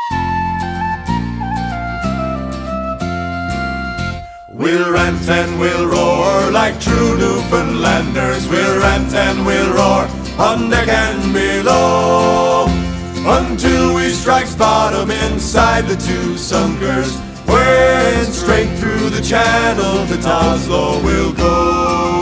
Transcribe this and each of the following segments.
We'll rant and we'll roar like true Newfoundlanders. We'll rant and we'll roar on deck and below, until we strikes bottom inside the two sunkers, where straight through the channel to Toslow we'll go.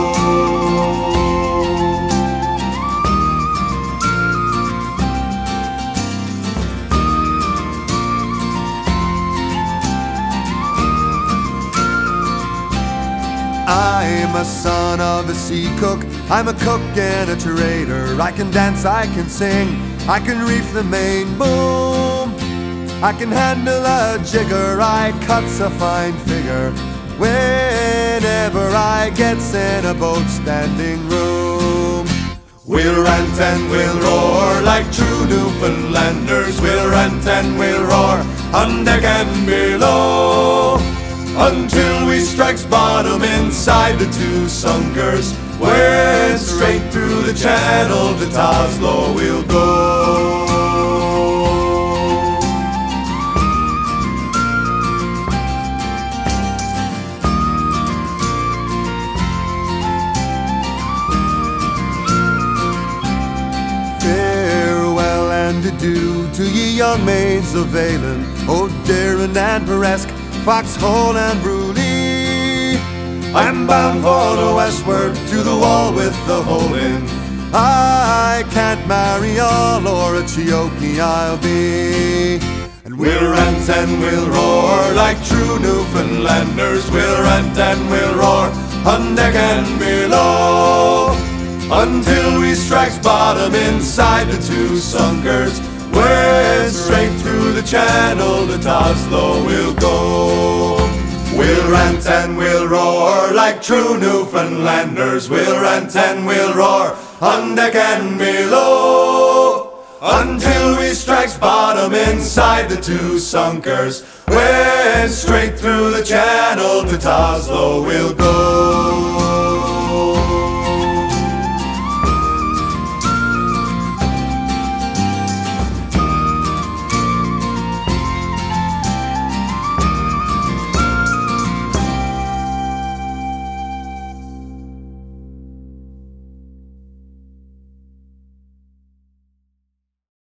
I'm a son of a sea cook, I'm a cook and a trader. I can dance, I can sing, I can reef the main boom, I can handle a jigger, I cuts a fine figure whenever I gets in a boat standing room. We'll rant and we'll roar like true Newfoundlanders. We'll rant and we'll roar on deck and below, until we strikes bottom inside the two sunkers, where straight through the channel to Toslow we'll go. Farewell and adieu to ye young maids of Valen, O'Dearn and Peresk, Foxhole and Bruley. I'm bound for the westward to the wall with the hole in. I can't marry all or a Chioke I'll be. And we'll rant and we'll roar like true Newfoundlanders. We'll rant and we'll roar on deck and below, until we strikes bottom inside the two sunkers, where straight through the channel to Toslow we'll go. We'll rant and we'll roar like true Newfoundlanders. We'll rant and we'll roar on deck and below, until we strikes bottom inside the two sunkers, where straight through the channel to Toslow we'll go.